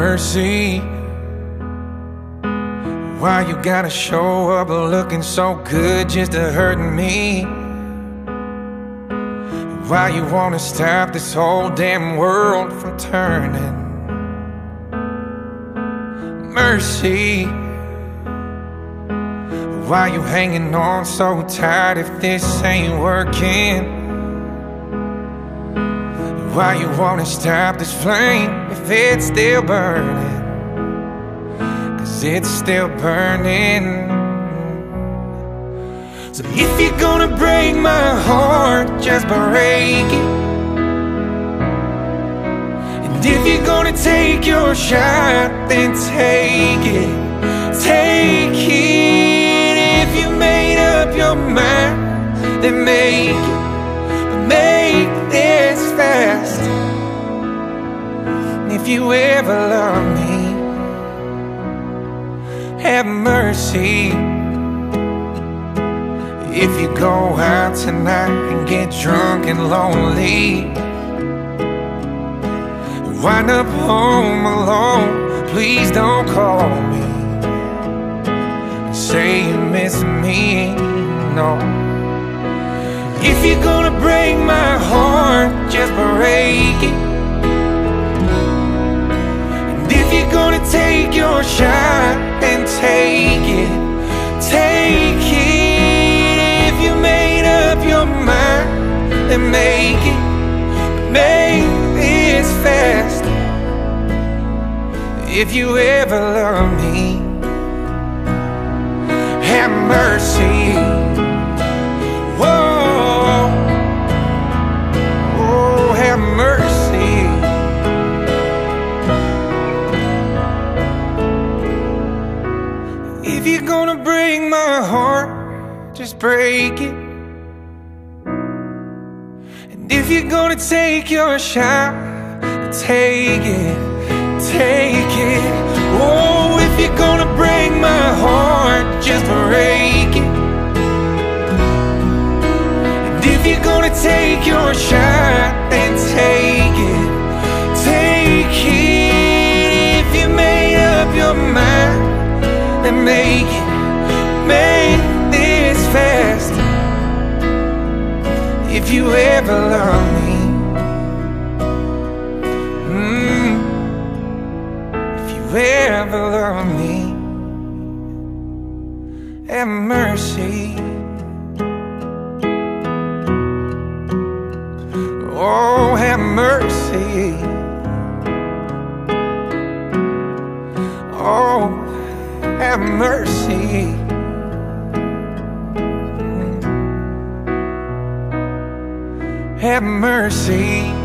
mercy. Why you gotta show up looking so good just to hurt me? Why you wanna stop this whole damn world from turning? Mercy. Why you hanging on so tight if this ain't working? Why you wanna stop this flame if it's still burning? 'Cause it's still burning. So if you're gonna break my heart, just break it. And if you're gonna take your shot, then take it. Take it. If you made up your mind, then make it. But make this fast. And if you ever love me, have mercy. If you go out tonight and get drunk and lonely, wind up home alone, please don't call me and say you miss me, no. If you're gonna break my heart, just break it. And if you're gonna take your shot, then take it. Take it. If you made up your mind, then make it. Make this fast. If you ever love me, have mercy. Whoa, oh, have mercy. If you're gonna break my heart, just break it. And if you're gonna take your shot, take it, take it. Oh, if you're gonna break my heart, just break it. And if you're gonna take your shot, then take it, take it. If you made up your mind, then make it, make this fast. If you ever love me, if you ever love me, have mercy. Oh, have mercy. Oh, have mercy. Have mercy.